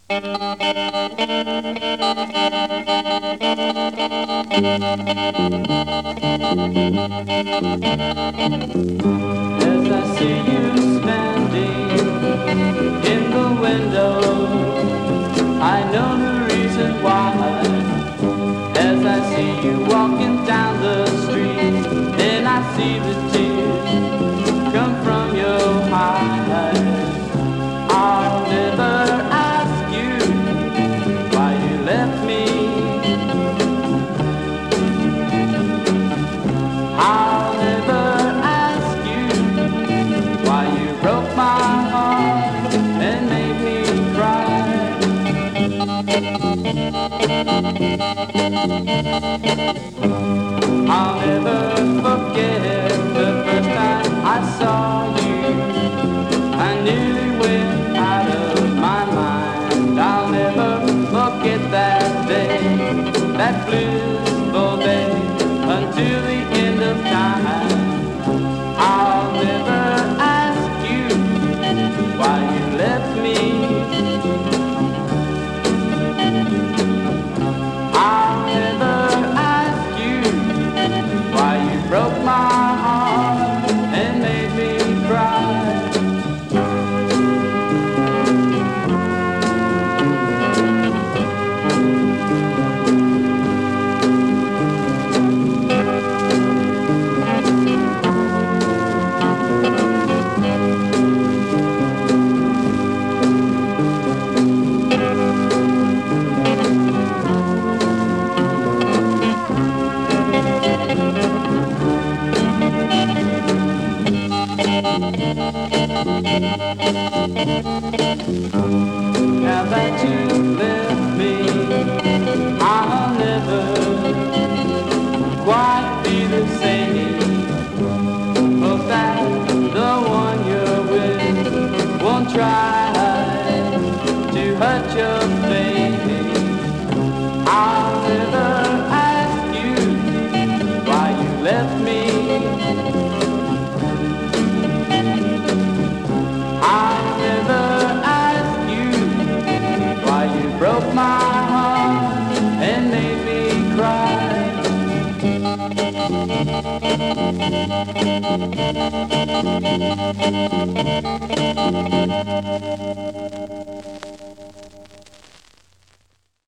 As I see you standing in the window, I know the reason why. As I see you walking down the street, then I see the tears come from your eyes. I'll never ask you why you left me. I'll never ask you why you broke my heart and made me cry. I'll never forget the first time I saw you. I nearly went out of my mind. I'll never forget that day, that blissful day, until the end of time. I'll never ask you why you left me. I'll never ask you why you broke my heart and made me cry. Now that you left me, I'll never quite be the same. Hope that the one you're with won't try to hurt your face. I'll never ask you why you left me. I'll never ask you why you broke my heart and made me cry.